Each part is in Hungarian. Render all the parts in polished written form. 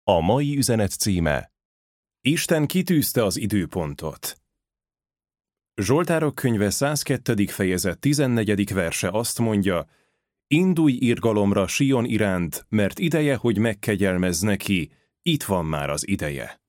A mai üzenet címe: Isten kitűzte az időpontot. Zsoltárok könyve 102. fejezet 14. verse azt mondja: Indulj irgalomra Sion iránt, mert ideje, hogy megkegyelmezz neki, itt van már az ideje.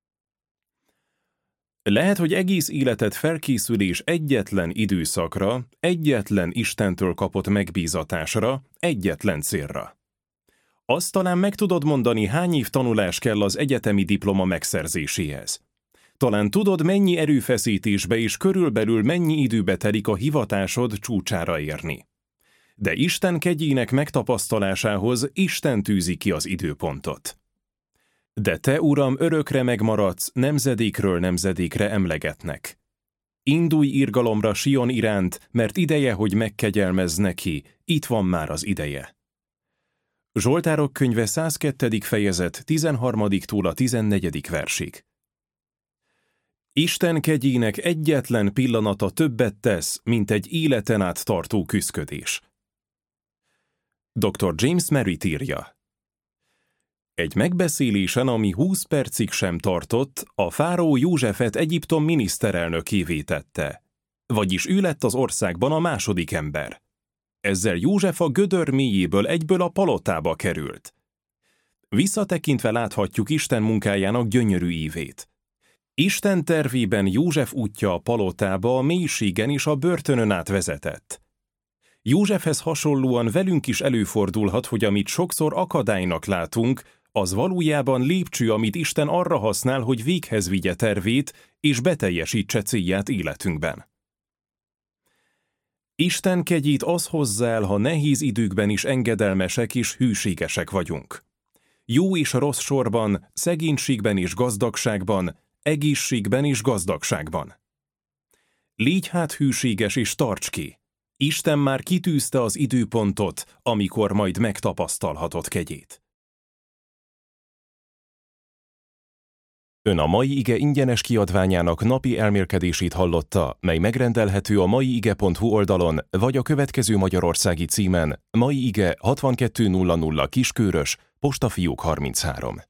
Lehet, hogy egész életed felkészülés egyetlen időszakra, egyetlen Istentől kapott megbízatásra, egyetlen célra. Azt talán meg tudod mondani, hány év tanulás kell az egyetemi diploma megszerzéséhez. Talán tudod, mennyi erőfeszítésbe és körülbelül mennyi időbe telik a hivatásod csúcsára érni. De Isten kegyének megtapasztalásához Isten tűzi ki az időpontot. De te, Uram, örökre megmaradsz, nemzedékről nemzedékre emlegetnek. Indulj irgalomra Sion iránt, mert ideje, hogy megkegyelmezz neki, itt van már az ideje. Zsoltárok könyve 102. fejezet 13-tól a 14. versig. Isten kegyének egyetlen pillanata többet tesz, mint egy életen át tartó küszködés. Dr. James Merritt írja: Egy megbeszélésen, ami 20 percig sem tartott, a fáraó Józsefet Egyiptom miniszterelnökévé tette. Vagyis ő lett az országban a második ember. Ezzel József a gödör mélyéből egyből a palotába került. Visszatekintve láthatjuk Isten munkájának gyönyörű ívét. Isten tervében József útja a palotába a mélységen és a börtönön át vezetett. Józsefhez hasonlóan velünk is előfordulhat, hogy amit sokszor akadálynak látunk, az valójában lépcső, amit Isten arra használ, hogy véghez vigye tervét és beteljesítse célját életünkben. Isten kegyét az hozzá el, ha nehéz időkben is engedelmesek és hűségesek vagyunk. Jó és rossz sorban, szegénységben és gazdagságban, egészségben és gazdagságban. Légy hát hűséges és tarts ki! Isten már kitűzte az időpontot, amikor majd megtapasztalhatod kegyét. Ön a Mai Ige ingyenes kiadványának napi elmélkedését hallotta, mely megrendelhető a maiige.hu oldalon, vagy a következő magyarországi címen: Mai Ige 6200 Kiskőrös, Postafiók 33.